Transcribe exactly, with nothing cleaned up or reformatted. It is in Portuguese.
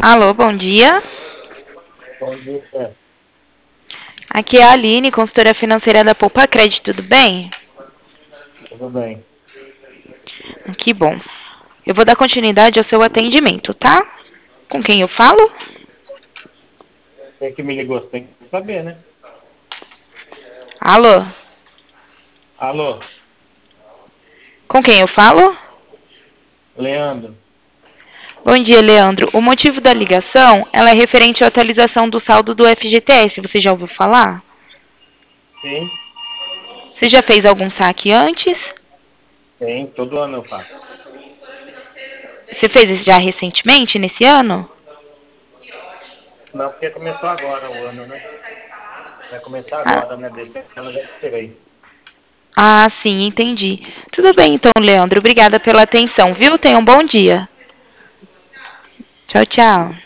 Alô, bom dia. Bom dia. Aqui é a Aline, consultora financeira da Poupa Crédito, tudo bem? Tudo bem. Que bom. Eu vou dar continuidade ao seu atendimento, tá? Com quem eu falo? Você que me ligou, você tem que saber, né? Alô? Alô, Com quem eu falo? Leandro. Bom dia, Leandro. O motivo da ligação, ela é referente à atualização do saldo do F G T S. Você já ouviu falar? Sim, Você já fez algum saque antes? sim, todo ano eu faço. Você fez isso já recentemente, nesse ano? Não, porque começou agora o ano, né? Vai começar Ah, agora, né? Desse ano eu já tirei. ah, sim, entendi. Tudo bem, então, Leandro. Obrigada pela atenção, viu? Tenha um bom dia. Tchau, tchau.